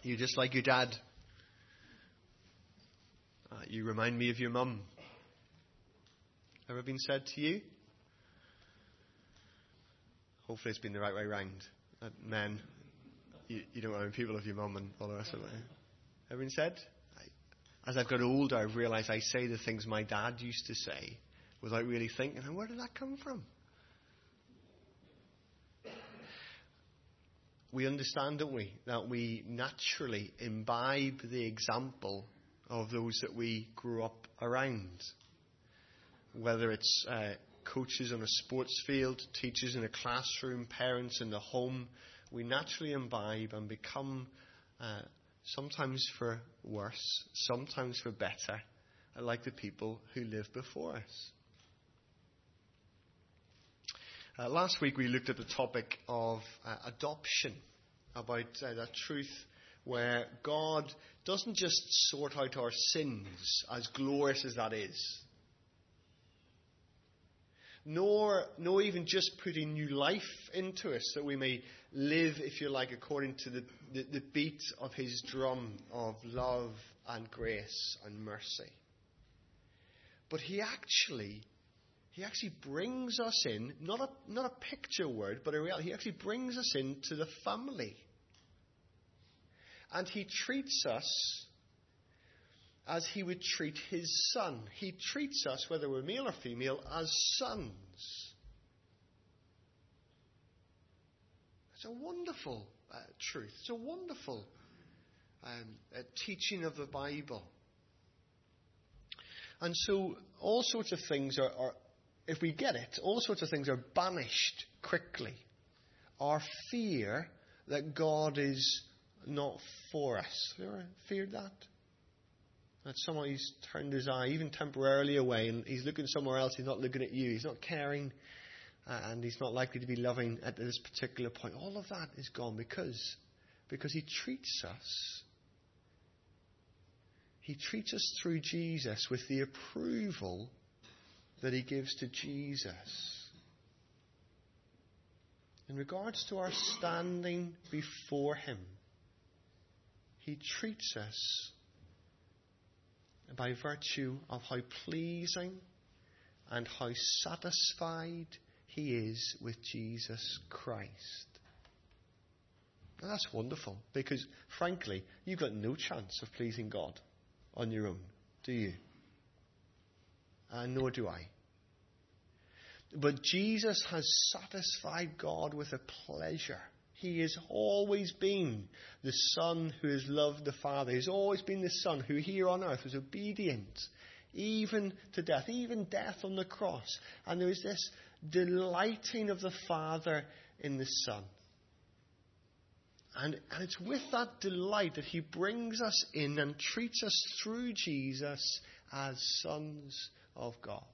You just like your dad. You remind me of your mum. Ever been said to you? Hopefully it's been the right way round. Men, you don't remind people of your mum and all the rest of it. Ever been said? As I've got older, I've realised I say the things my dad used to say without really thinking, where did that come from? We understand, don't we, that we naturally imbibe the example of those that we grew up around. Whether it's coaches on a sports field, teachers in a classroom, parents in the home, we naturally imbibe and become, sometimes for worse, sometimes for better, like the people who lived before us. Last week we looked at the topic of adoption, about that truth where God doesn't just sort out our sins, as glorious as that is, nor even just putting new life into us that we may live, if you like, according to the beat of his drum of love and grace and mercy. But he actually brings us in, not a picture word, but a reality. He actually brings us into the family. And he treats us as he would treat his son. He treats us, whether we're male or female, as sons. It's a wonderful truth. It's a wonderful teaching of the Bible. And so all sorts of things are, if we get it, all sorts of things are banished quickly. Our fear that God is not for us. Have you ever feared that? That somebody's turned his eye, even temporarily, away, and he's looking somewhere else. He's not looking at you. He's not caring, and he's not likely to be loving at this particular point. All of that is gone because he treats us. He treats us through Jesus with the approval that he gives to Jesus. In regards to our standing before him, he treats us by virtue of how pleasing and how satisfied he is with Jesus Christ. Now that's wonderful, because frankly, you've got no chance of pleasing God on your own, do you? Nor do I. But Jesus has satisfied God with a pleasure. He has always been the Son who has loved the Father. He has always been the Son who here on earth was obedient, even to death, even death on the cross. And there is this delighting of the Father in the Son. And it's with that delight that he brings us in and treats us through Jesus as sons of God.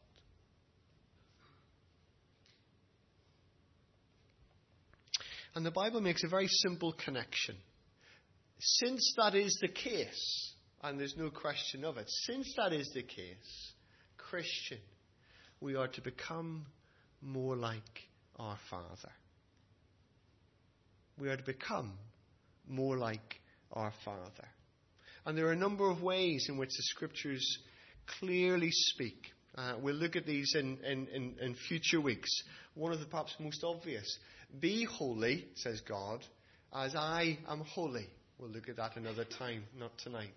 And the Bible makes a very simple connection. Since that is the case, and there's no question of it, since that is the case, Christian, we are to become more like our Father. We are to become more like our Father. And there are a number of ways in which the Scriptures clearly speak. We'll look at these in future weeks. One of the perhaps most obvious. Be holy, says God, as I am holy. We'll look at that another time, not tonight.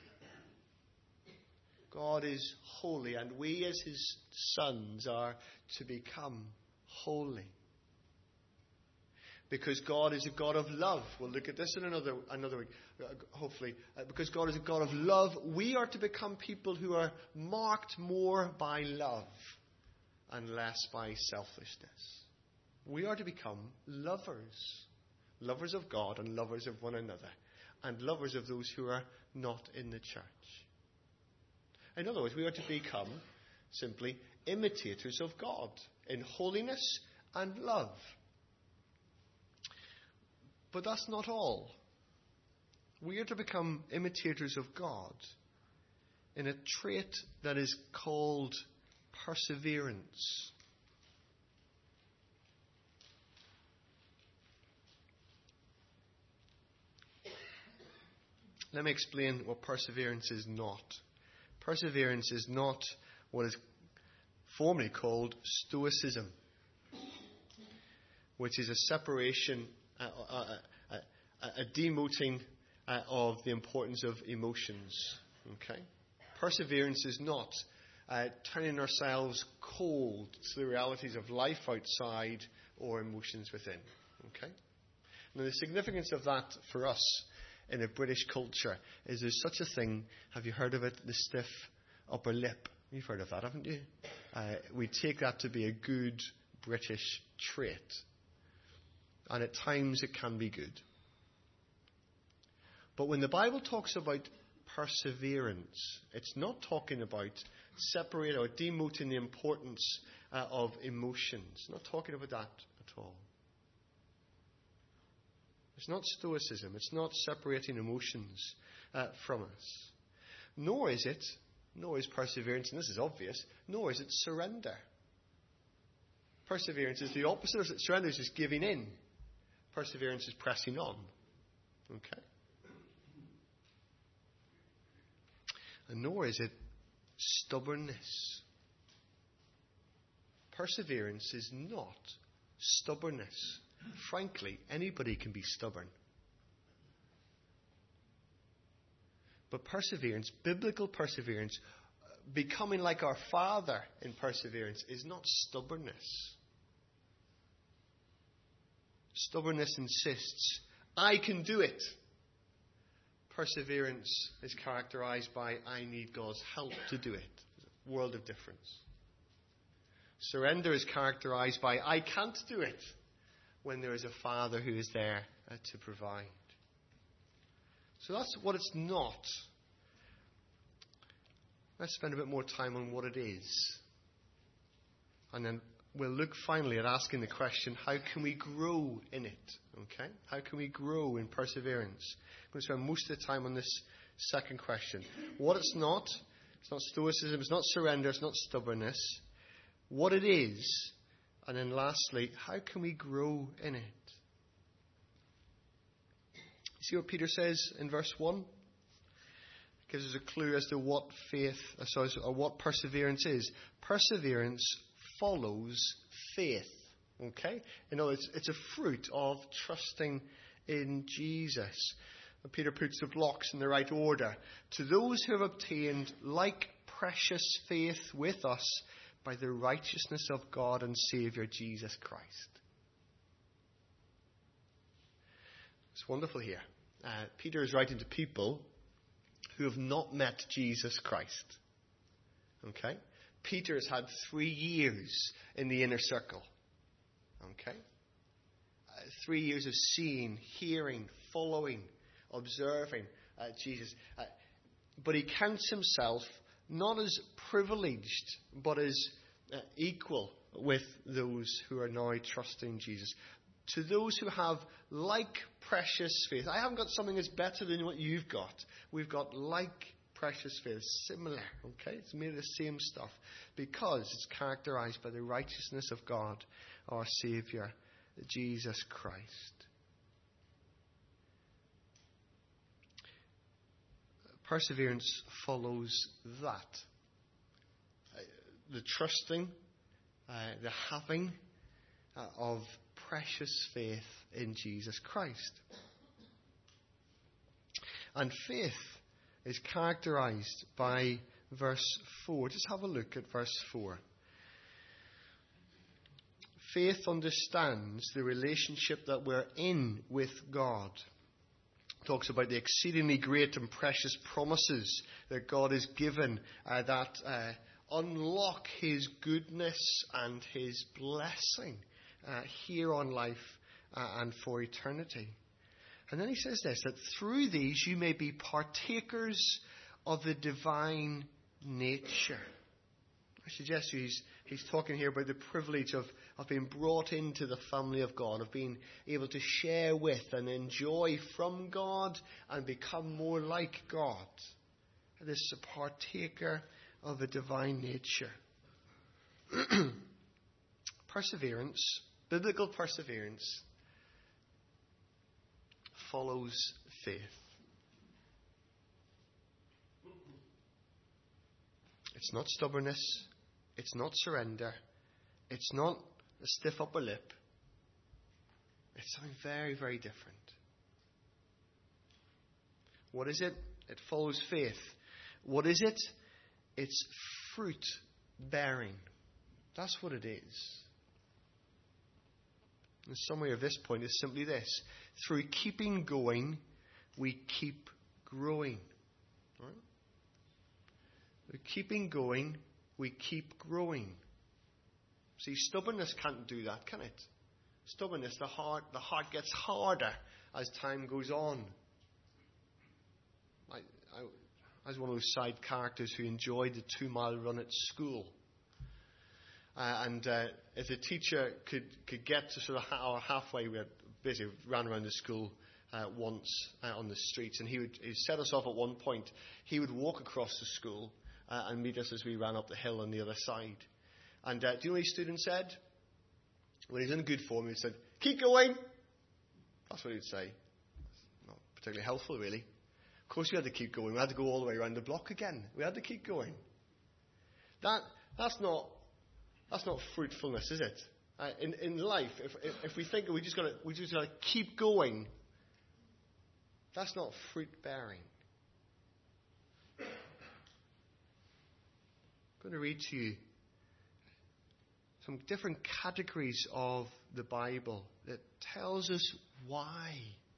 God is holy, and we as his sons are to become holy. Because God is a God of love. We'll look at this in another week, hopefully. Because God is a God of love, we are to become people who are marked more by love and less by selfishness. We are to become lovers. Lovers of God and lovers of one another. And lovers of those who are not in the church. In other words, we are to become simply imitators of God in holiness and love. But that's not all. We are to become imitators of God in a trait that is called perseverance. Let me explain what perseverance is not. Perseverance is not what is formerly called Stoicism, which is a separation, a demoting of the importance of emotions. Okay? Perseverance is not turning ourselves cold to the realities of life outside or emotions within. Okay? Now, the significance of that for us in a British culture is there's such a thing, have you heard of it, the stiff upper lip? You've heard of that, haven't you? We take that to be a good British trait. And at times it can be good. But when the Bible talks about perseverance, it's not talking about separating or demoting the importance of emotions. It's not talking about that at all. It's not Stoicism. It's not separating emotions from us. Nor is perseverance, and this is obvious, nor is it surrender. Perseverance is the opposite of it. Surrender is just giving in. Perseverance is pressing on. Okay? And nor is it stubbornness. Perseverance is not stubbornness. Frankly, anybody can be stubborn. But perseverance, biblical perseverance, becoming like our Father in perseverance, is not stubbornness. Stubbornness insists, I can do it. Perseverance is characterized by, I need God's help to do it. There's a world of difference. Surrender is characterized by, I can't do it, when there is a Father who is there to provide. So that's what it's not. Let's spend a bit more time on what it is. And then we'll look finally at asking the question, how can we grow in it? Okay? How can we grow in perseverance? I'm going to spend most of the time on this second question. What it's not Stoicism, it's not surrender, it's not stubbornness. What it is, and then lastly, how can we grow in it? See what Peter says in verse 1? It gives us a clue as to what what perseverance is. Perseverance follows faith. Okay? In other words, it's a fruit of trusting in Jesus. And Peter puts the blocks in the right order. To those who have obtained like precious faith with us by the righteousness of God and Saviour Jesus Christ. It's wonderful here. Peter is writing to people who have not met Jesus Christ. Okay? Peter has had 3 years in the inner circle. Okay? 3 years of seeing, hearing, following, observing Jesus. But he counts himself not as privileged, but as equal with those who are now trusting Jesus. To those who have like precious faith. I haven't got something that's better than what you've got. We've got like precious faith. Similar. Okay? It's made of the same stuff. Because it's characterized by the righteousness of God, our Saviour, Jesus Christ. Perseverance follows that. The trusting, the having of precious faith in Jesus Christ. And faith is characterized by verse 4. Just have a look at verse 4. Faith understands the relationship that we're in with God. It talks about the exceedingly great and precious promises that God has given that unlock His goodness and His blessing here on life and for eternity. And then he says this, that through these you may be partakers of the divine nature. I suggest to you he's talking here about the privilege of being brought into the family of God, of being able to share with and enjoy from God and become more like God. This is a partaker of the divine nature. Perseverance, biblical perseverance, follows faith. It's not stubbornness. It's not surrender. It's not a stiff upper lip. It's something very, very different. What is it? It follows faith. What is it? It's fruit bearing. That's what it is. The summary of this point is simply this. Through keeping going, we keep growing. Right? Through keeping going, we keep growing. See, stubbornness can't do that, can it? Stubbornness, the heart gets harder as time goes on. I was one of those side characters who enjoyed the 2-mile run at school. If the teacher could get to sort of halfway, we basically ran around the school once on the streets, and he'd set us off at one point. He would walk across the school and meet us as we ran up the hill on the other side. And do you know what his student said? When he was in good form, he said, "Keep going." That's what he'd say. Not particularly helpful, really. Of course, we had to keep going. We had to go all the way around the block again. We had to keep going. That's not fruitfulness, is it? In life, if we think we just got to keep going, that's not fruit bearing. I'm going to read to you some different categories of the Bible that tells us why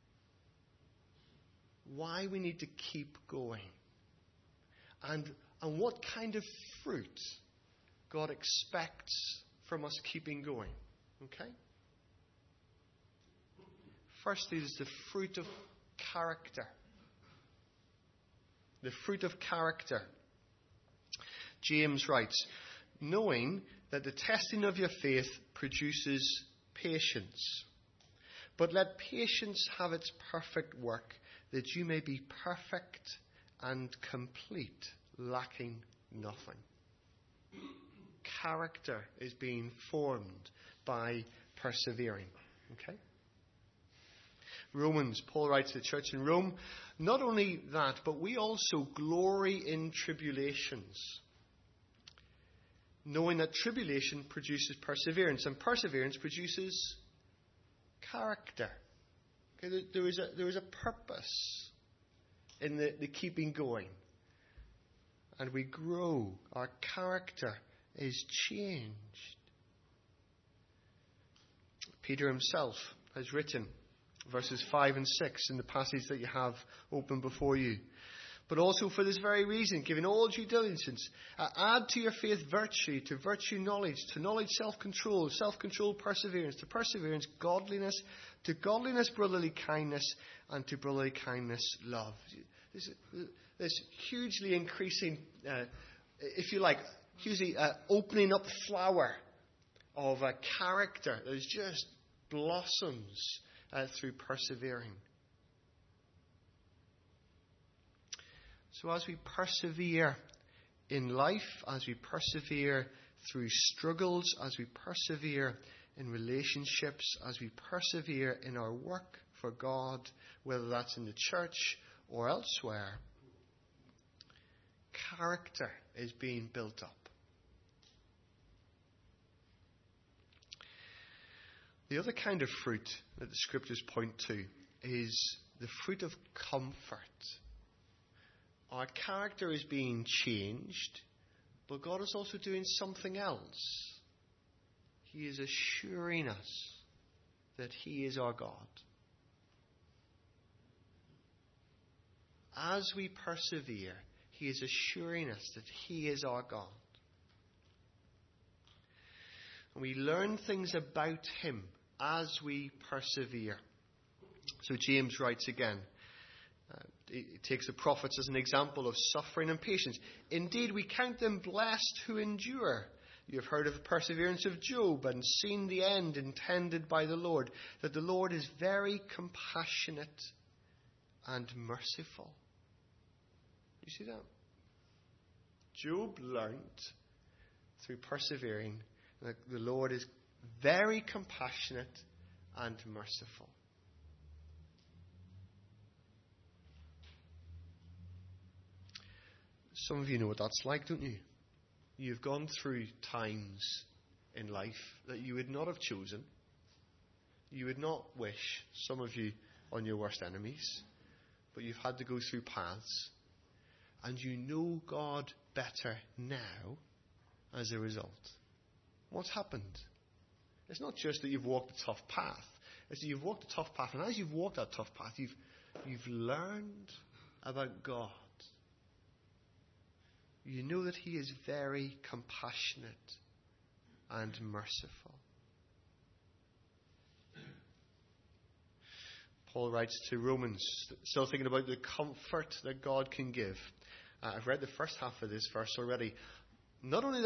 we need to keep going, and what kind of fruit God expects from us keeping going. Okay? Firstly, is the fruit of character. The fruit of character. James writes, knowing that the testing of your faith produces patience. But let patience have its perfect work, that you may be perfect and complete, lacking nothing. Character is being formed by persevering. Okay? Romans, Paul writes to the church in Rome, not only that, but we also glory in tribulations, knowing that tribulation produces perseverance, and perseverance produces character. Okay, there is a purpose in the keeping going. And we grow. Our character is changed. Peter himself has written verses 5 and 6 in the passage that you have open before you. But also for this very reason, giving all due diligence, add to your faith virtue, to virtue knowledge, to knowledge self-control, self-control perseverance, to perseverance godliness, to godliness brotherly kindness, and to brotherly kindness love. This hugely increasing, if you like, hugely opening up flower of a character that just blossoms through persevering. So as we persevere in life, as we persevere through struggles, as we persevere in relationships, as we persevere in our work for God, whether that's in the church or elsewhere, character is being built up. The other kind of fruit that the scriptures point to is the fruit of comfort. Our character is being changed, but God is also doing something else. He is assuring us that He is our God. As we persevere, He is assuring us that He is our God. And we learn things about Him as we persevere. So James writes again. He takes the prophets as an example of suffering and patience. Indeed, we count them blessed who endure. You have heard of the perseverance of Job and seen the end intended by the Lord, that the Lord is very compassionate and merciful. You see that? Job learned through persevering that the Lord is very compassionate and merciful. Some of you know what that's like, don't you? You've gone through times in life that you would not have chosen. You would not wish, some of you, on your worst enemies. But you've had to go through paths. And you know God better now as a result. What's happened? It's not just that you've walked a tough path. It's that you've walked a tough path. And as you've walked that tough path, you've learned about God. You know that He is very compassionate and merciful. Paul writes to Romans, still thinking about the comfort that God can give. I've read the first half of this verse already. Not only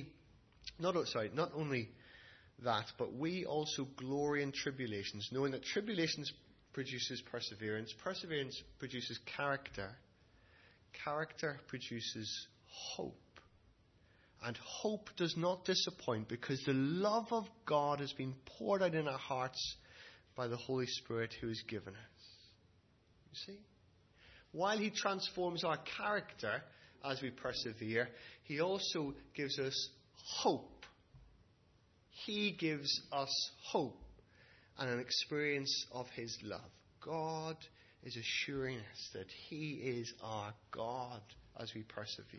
that, but we also glory in tribulations, knowing that tribulations produces perseverance. Perseverance produces character. Character produces hope. And hope does not disappoint because the love of God has been poured out in our hearts by the Holy Spirit who is given us. You see? While He transforms our character as we persevere, He also gives us hope. He gives us hope and an experience of His love. God is assuring us that He is our God as we persevere.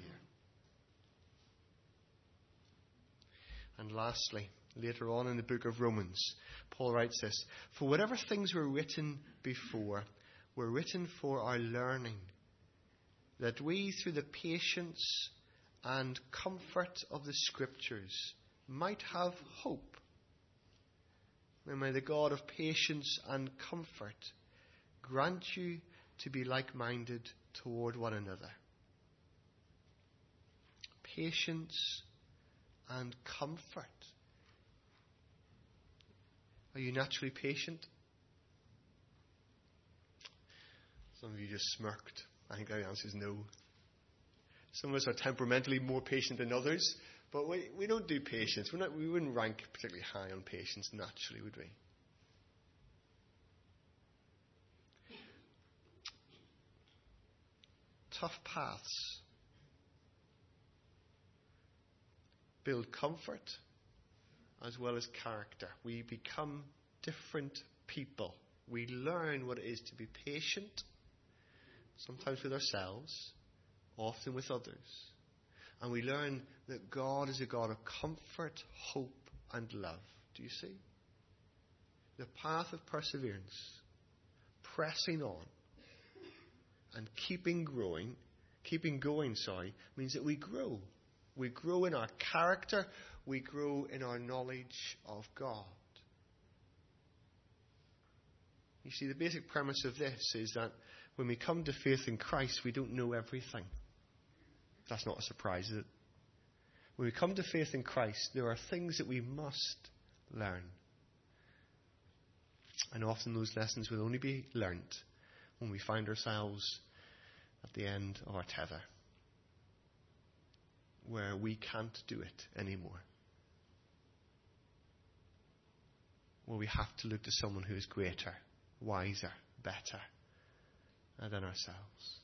And lastly, later on in the book of Romans, Paul writes this: for whatever things were written before were written for our learning, that we through the patience and comfort of the Scriptures might have hope. And may the God of patience and comfort grant you to be like-minded toward one another. Patience and comfort. Are you naturally patient? Some of you just smirked. I think the answer is no. Some of us are temperamentally more patient than others, but we don't do patience. We wouldn't rank particularly high on patience naturally, would we? Tough paths build comfort as well as character. We become different people. We learn what it is to be patient, sometimes with ourselves, often with others. And we learn that God is a God of comfort, hope, and love. Do you see? The path of perseverance, pressing on, and keeping going, means that we grow. We grow in our character. We grow in our knowledge of God. You see, the basic premise of this is that when we come to faith in Christ, we don't know everything. That's not a surprise, is it? When we come to faith in Christ, there are things that we must learn. And often those lessons will only be learnt when we find ourselves at the end of our tether, where we can't do it anymore. Where we have to look to someone who is greater, wiser, better than ourselves.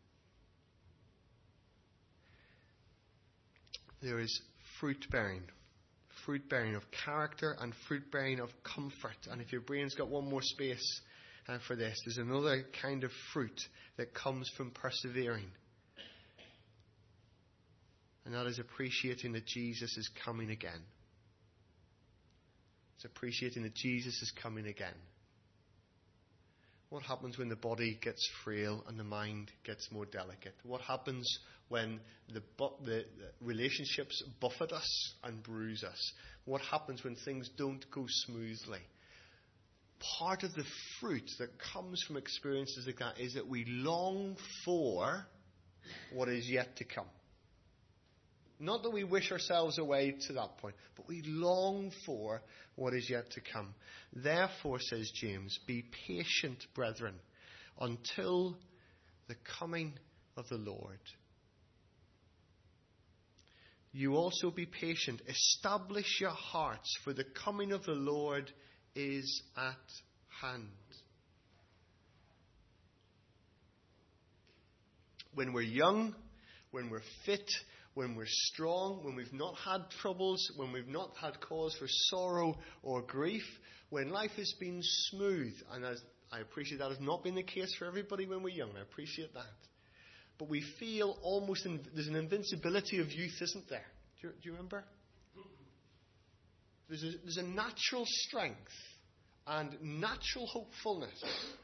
There is fruit bearing of character and fruit bearing of comfort. And if your brain's got one more space for this, there's another kind of fruit that comes from persevering. And that is appreciating that Jesus is coming again. It's appreciating that Jesus is coming again. What happens when the body gets frail and the mind gets more delicate? What happens when the relationships buffet us and bruise us? What happens when things don't go smoothly? Part of the fruit that comes from experiences like that is that we long for what is yet to come. Not that we wish ourselves away to that point, but we long for what is yet to come. Therefore, says James, be patient, brethren, until the coming of the Lord. You also be patient. Establish your hearts, for the coming of the Lord is at hand. When we're young, when we're fit, when we're strong, when we've not had troubles, when we've not had cause for sorrow or grief, when life has been smooth. And as I appreciate that has not been the case for everybody when we're young. I appreciate that. But we feel almost, there's an invincibility of youth, isn't there? Do you remember? There's a natural strength and natural hopefulness.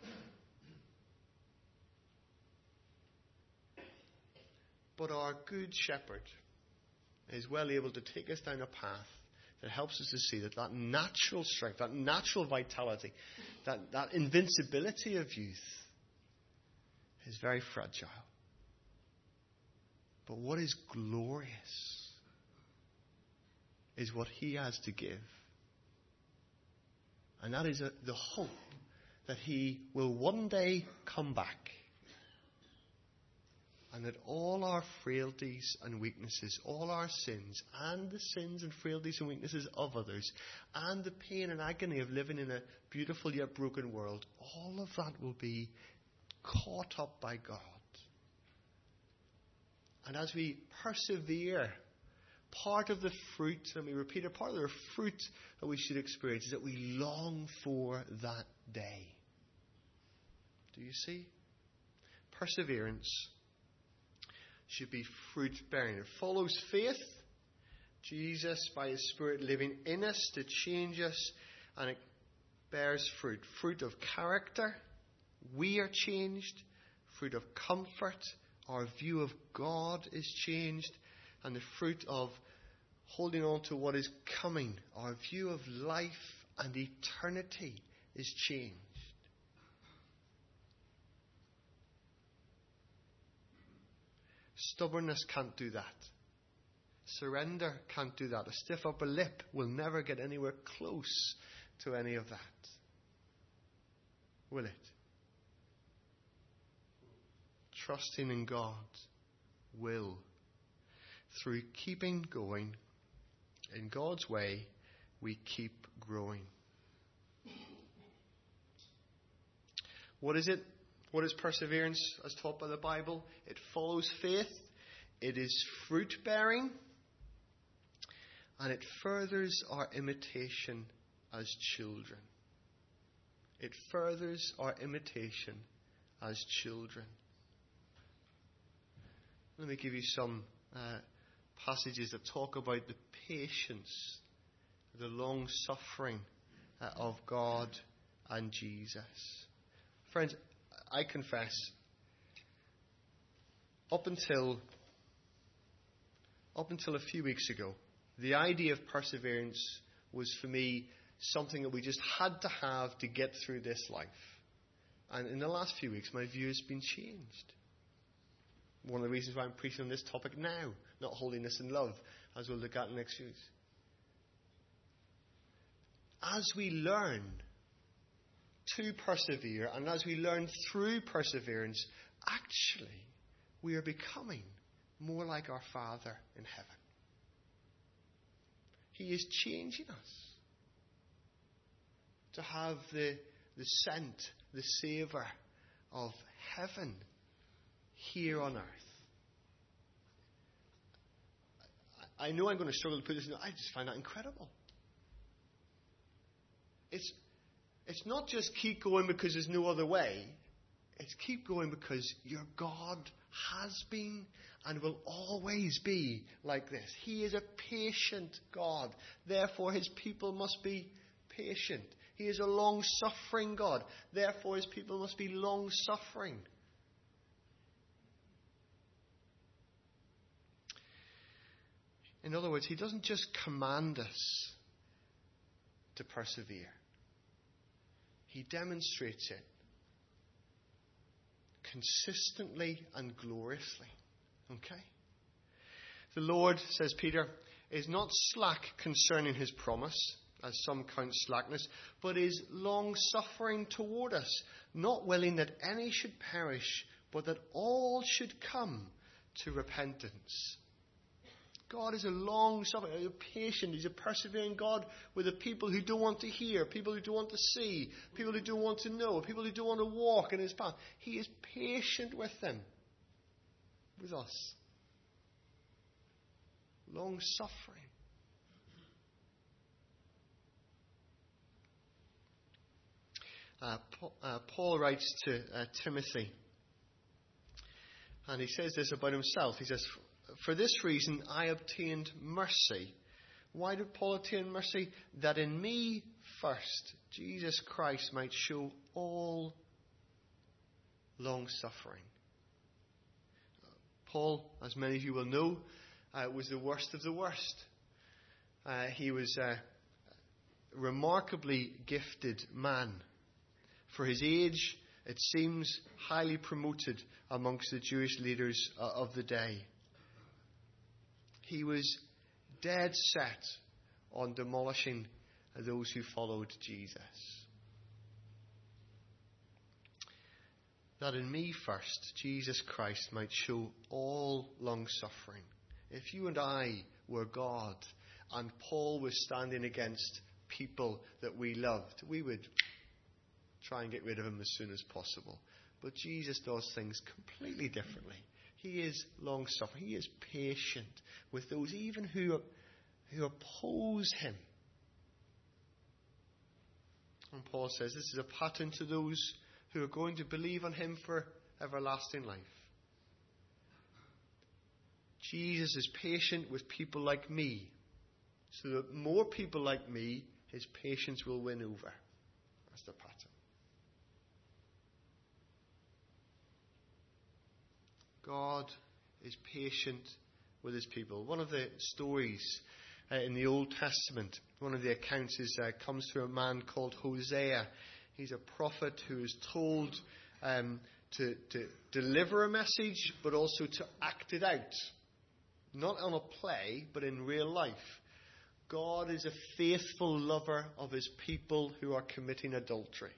But our good shepherd is well able to take us down a path that helps us to see that natural strength, that natural vitality, that invincibility of youth is very fragile. But what is glorious is what he has to give. And that is the hope that he will one day come back. And that all our frailties and weaknesses, all our sins, and the sins and frailties and weaknesses of others, and the pain and agony of living in a beautiful yet broken world, all of that will be caught up by God. And as we persevere, part of the fruit, and we repeat it, part of the fruit that we should experience is that we long for that day. Do you see? Perseverance should be fruit bearing. It follows faith. Jesus, by his Spirit, living in us to change us, and it bears fruit. Fruit of character. We are changed. Fruit of comfort. Our view of God is changed. And the fruit of holding on to what is coming. Our view of life and eternity is changed. Stubbornness can't do that. Surrender can't do that. A stiff upper lip will never get anywhere close to any of that. Will it? Trusting in God will. Through keeping going in God's way, we keep growing. What is it? What is perseverance as taught by the Bible? It follows faith. It is fruit bearing. And it furthers our imitation as children. It furthers our imitation as children. Let me give you some passages that talk about the patience, the long suffering of God and Jesus. Friends, I confess, up until a few weeks ago, the idea of perseverance was for me something that we just had to have to get through this life. And in the last few weeks, my view has been changed. One of the reasons why I'm preaching on this topic now, not holiness and love, as we'll look at in the next few weeks. As we learn to persevere, and as we learn through perseverance, actually, we are becoming more like our Father in heaven. He is changing us to have the scent, the savour of heaven here on earth. I know I'm going to struggle to put this in. I just find that incredible. It's not just keep going because there's no other way. It's keep going because your God has been and will always be like this. He is a patient God. Therefore, his people must be patient. He is a long-suffering God. Therefore, his people must be long-suffering. In other words, he doesn't just command us to persevere. He demonstrates it consistently and gloriously. Okay? The Lord, says Peter, is not slack concerning his promise, as some count slackness, but is long-suffering toward us, not willing that any should perish, but that all should come to repentance. God is a long-suffering, a patient. He's a persevering God with the people who don't want to hear, people who don't want to see, people who don't want to know, people who don't want to walk in his path. He is patient with them, with us. long-suffering. Paul writes to Timothy, and he says this about himself. He says, "For this reason I obtained mercy." Why did Paul obtain mercy? That in me first Jesus Christ might show all long-suffering. Paul, as many of you will know, was the worst of the worst. He was a remarkably gifted man. For his age, it seems highly promoted amongst the Jewish leaders of the day. He was dead set on demolishing those who followed Jesus. That in me first, Jesus Christ might show all long-suffering. If you and I were God and Paul was standing against people that we loved, we would try and get rid of him as soon as possible. But Jesus does things completely differently. He is long-suffering. He is patient with those even who oppose him. And Paul says this is a pattern to those who are going to believe on him for everlasting life. Jesus is patient with people like me, so that more people like me, his patience will win over. That's the pattern. God is patient with his people. One of the stories in the Old Testament, one of the accounts comes through a man called Hosea. He's a prophet who is told to deliver a message, but also to act it out. Not on a play, but in real life. God is a faithful lover of his people who are committing adultery.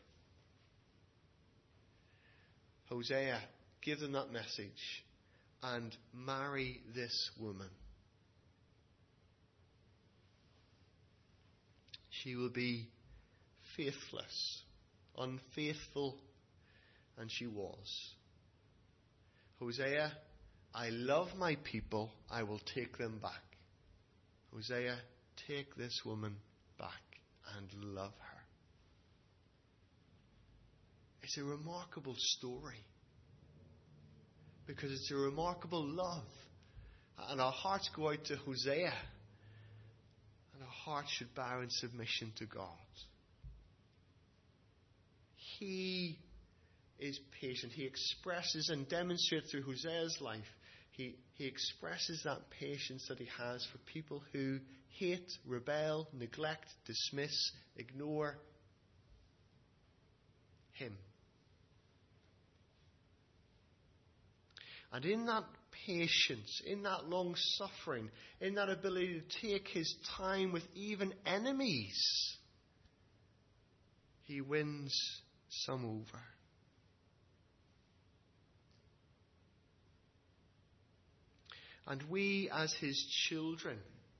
Hosea, give them that message and marry this woman. She will be faithless, unfaithful, and she was. Hosea, I love my people, I will take them back. Hosea, take this woman back and love her. It's a remarkable story because it's a remarkable love. And our hearts go out to Hosea, and our hearts should bow in submission to God. He is patient. He expresses and demonstrates through Hosea's life, he expresses that patience that he has for people who hate, rebel, neglect, dismiss, ignore him. And in that patience, in that long suffering, in that ability to take his time with even enemies, he wins some over. And we as his children,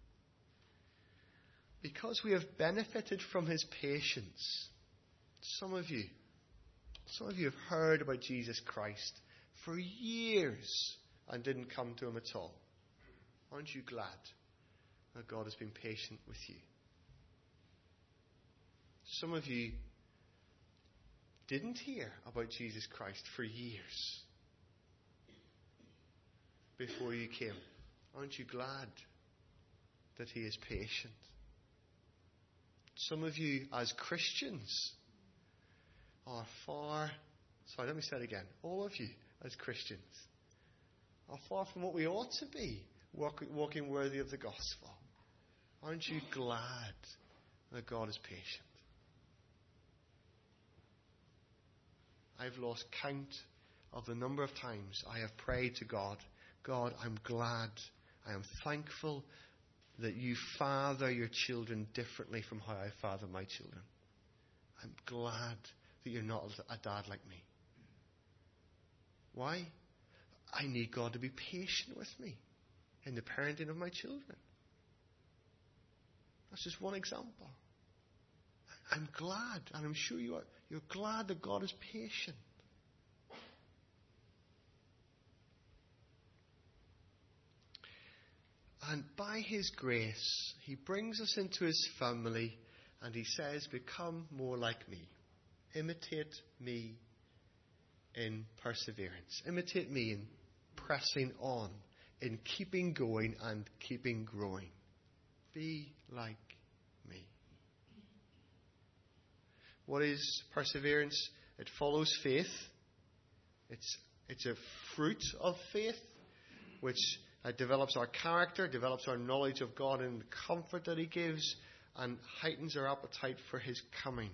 because we have benefited from his patience, some of you have heard about Jesus Christ for years and didn't come to him at all. Aren't you glad that God has been patient with you? Some of you didn't hear about Jesus Christ for years before you came. Aren't you glad that he is patient? Some of you as Christians are let me say it again. All of you as Christians are far from what we ought to be, walking worthy of the gospel. Aren't you glad that God is patient? I've lost count of the number of times I have prayed to God, God, I'm glad, I am thankful that you father your children differently from how I father my children. I'm glad that you're not a dad like me. Why? I need God to be patient with me in the parenting of my children. That's just one example. I'm glad, and I'm sure you are. You're glad that God is patient. And by his grace, he brings us into his family, and he says, become more like me. Imitate me in perseverance. Imitate me in pressing on, in keeping going and keeping growing. Be like me. What is perseverance? It follows faith. It's a fruit of faith, which develops our character, develops our knowledge of God and the comfort that he gives, and heightens our appetite for his coming.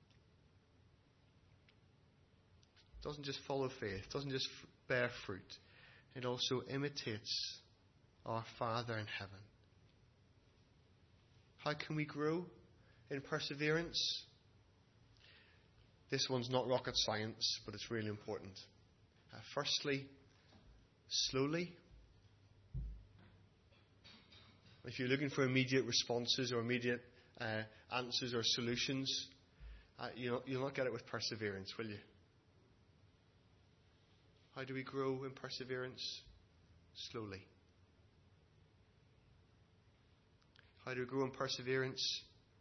It doesn't just follow faith, it doesn't just bear fruit. It also imitates our Father in heaven. How can we grow in perseverance? This one's not rocket science, but it's really important. Firstly, slowly. If you're looking for immediate responses or immediate answers or solutions, you'll not get it with perseverance, will you? How do we grow in perseverance? Slowly. How do we grow in perseverance?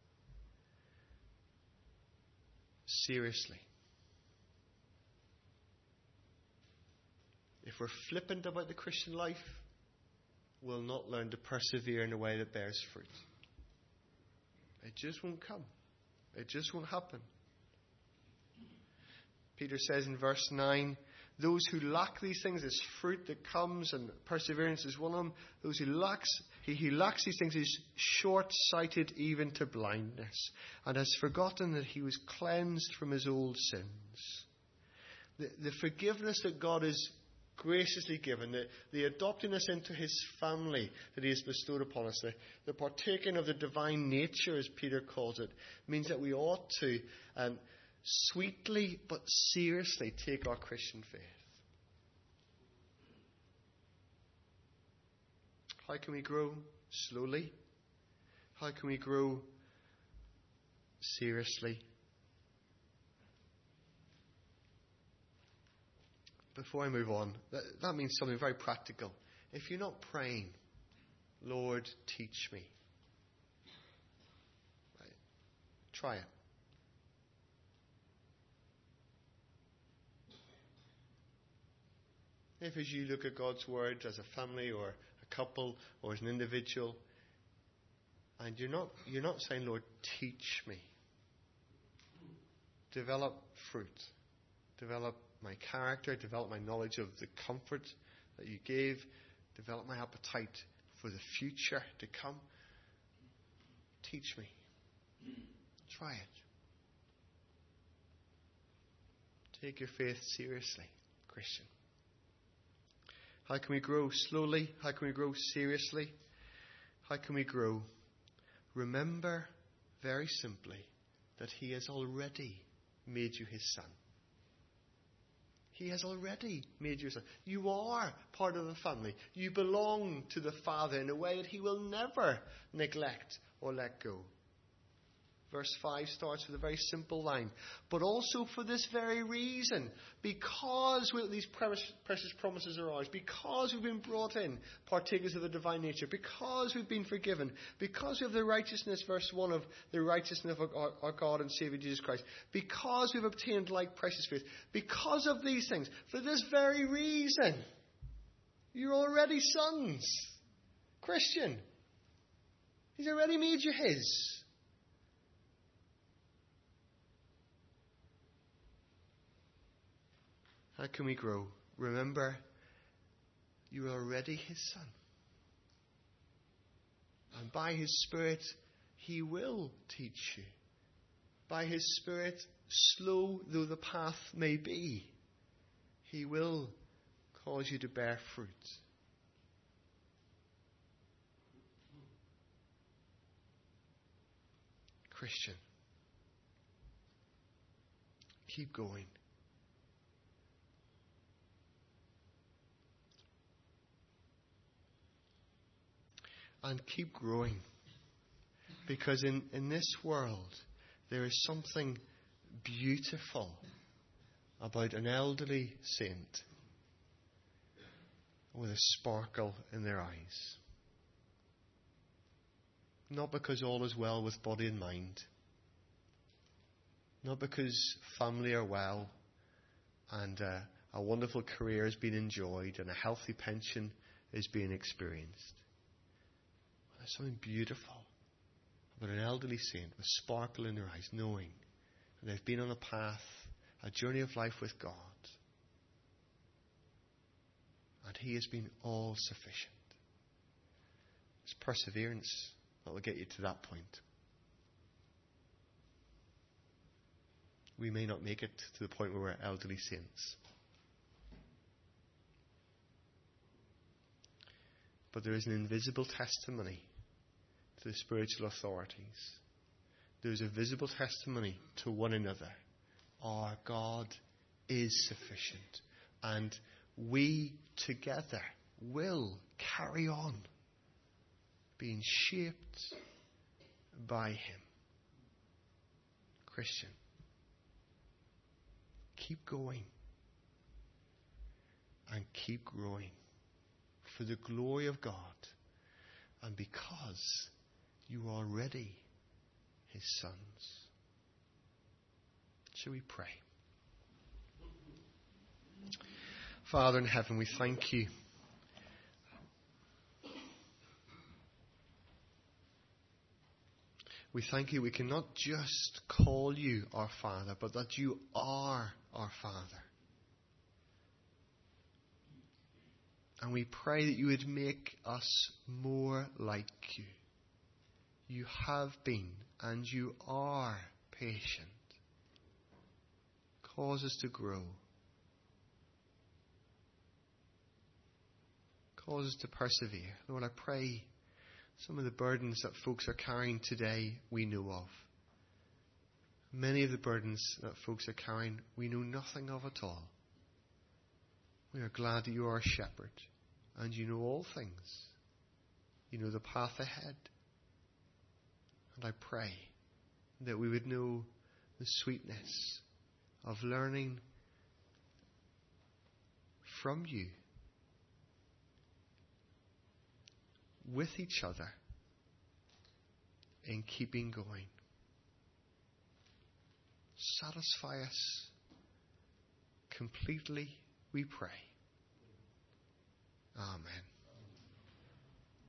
Seriously. If we're flippant about the Christian life, we'll not learn to persevere in a way that bears fruit. It just won't come. It just won't happen. Peter says in verse 9, those who lack these things, this fruit that comes, and perseverance is one of them. Those who lacks these things is short-sighted even to blindness, and has forgotten that he was cleansed from his old sins. The forgiveness that God has graciously given, the adopting us into his family that he has bestowed upon us, the partaking of the divine nature, as Peter calls it, means that we ought to sweetly but seriously take our Christian faith. How can we grow? Slowly. How can we grow? Seriously. Before I move on, that means something very practical. If you're not praying, Lord, teach me. Right. Try it. If as you look at God's Word as a family or a couple or as an individual, and you're not saying, Lord, teach me. Develop fruit. Develop my character. Develop my knowledge of the comfort that you gave. Develop my appetite for the future to come. Teach me. Try it. Take your faith seriously, Christian. How can we grow slowly? How can we grow seriously? How can we grow? Remember very simply that he has already made you his son. He has already made you his son. You are part of the family. You belong to the Father in a way that he will never neglect or let go. Verse 5 starts with a very simple line. But also for this very reason, because these precious promises are ours, because we've been brought in, partakers of the divine nature, because we've been forgiven, because we have the righteousness, verse 1, of the righteousness of our God and Saviour Jesus Christ, because we've obtained like precious faith, because of these things, for this very reason, you're already sons. Christian, he's already made you his. How can we grow? Remember, you are already his son. And by his Spirit, he will teach you. By his Spirit, slow though the path may be, he will cause you to bear fruit. Christian, keep going. And keep growing. Because in this world, there is something beautiful about an elderly saint with a sparkle in their eyes. Not because all is well with body and mind. Not because family are well and a wonderful career has been enjoyed and a healthy pension is being experienced. There's something beautiful about an elderly saint with sparkle in their eyes, knowing that they've been on a path, a journey of life with God. And He has been all sufficient. It's perseverance that will get you to that point. We may not make it to the point where we're elderly saints. But there is an invisible testimony to the spiritual authorities. There is a visible testimony to one another. Our God is sufficient. And we together will carry on being shaped by Him. Christian, keep going and keep growing for the glory of God and because you are already His sons. Shall we pray? Father in heaven, we thank you. We thank you we cannot just call you our Father, but that you are our Father. And we pray that you would make us more like you. You have been and you are patient. Cause us to grow. Cause us to persevere. Lord, I pray some of the burdens that folks are carrying today we know of. Many of the burdens that folks are carrying we know nothing of at all. We are glad that you are a shepherd and you know all things. You know the path ahead. And I pray that we would know the sweetness of learning from you, with each other, in keeping going. Satisfy us completely, we pray. Amen.